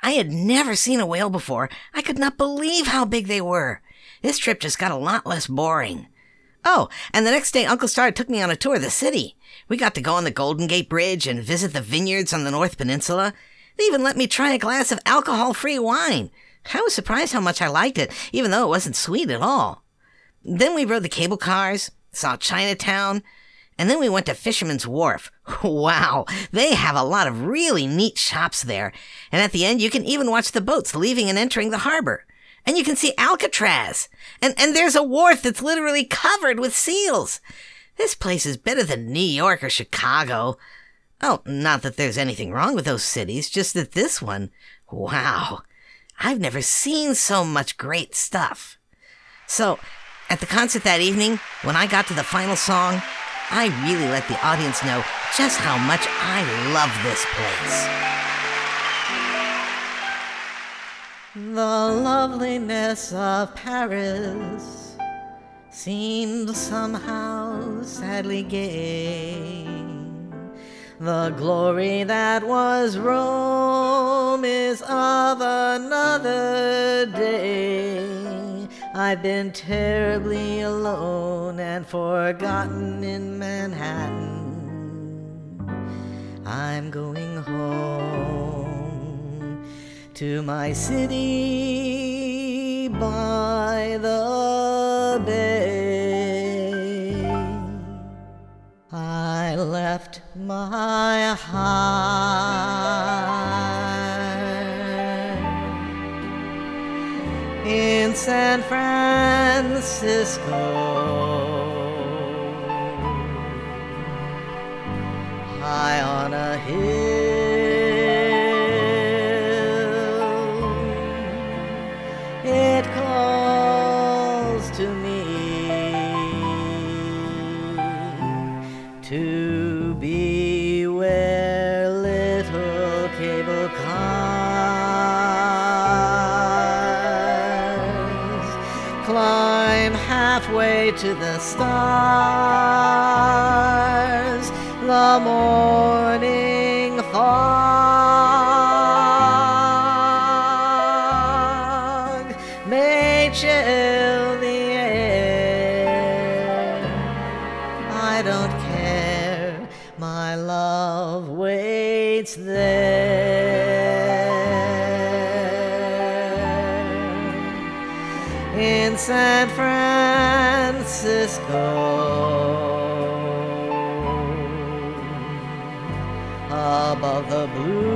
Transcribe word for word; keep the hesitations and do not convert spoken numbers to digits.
I had never seen a whale before. I could not believe how big they were. This trip just got a lot less boring. Oh, and the next day Uncle Star took me on a tour of the city. We got to go on the Golden Gate Bridge and visit the vineyards on the North Peninsula. They even let me try a glass of alcohol-free wine. I was surprised how much I liked it, even though it wasn't sweet at all. Then we rode the cable cars, saw Chinatown, and then we went to Fisherman's Wharf. Wow, they have a lot of really neat shops there. And at the end, you can even watch the boats leaving and entering the harbor. And you can see Alcatraz. And, and there's a wharf that's literally covered with seals. This place is better than New York or Chicago. Oh, not that there's anything wrong with those cities, just that this one, wow, I've never seen so much great stuff. So, at the concert that evening, when I got to the final song, I really let the audience know just how much I love this place. The loveliness of Paris seemed somehow sadly gay. The glory that was Rome is of another day. I've been terribly alone and forgotten in Manhattan. I'm going home to my city by the bay. I left my heart in San Francisco, high on a hill. It calls to me to be where little cable cars climb halfway to the stars. The morning fog may chill the air. I don't care, my love waits there. In San Francisco, above the blue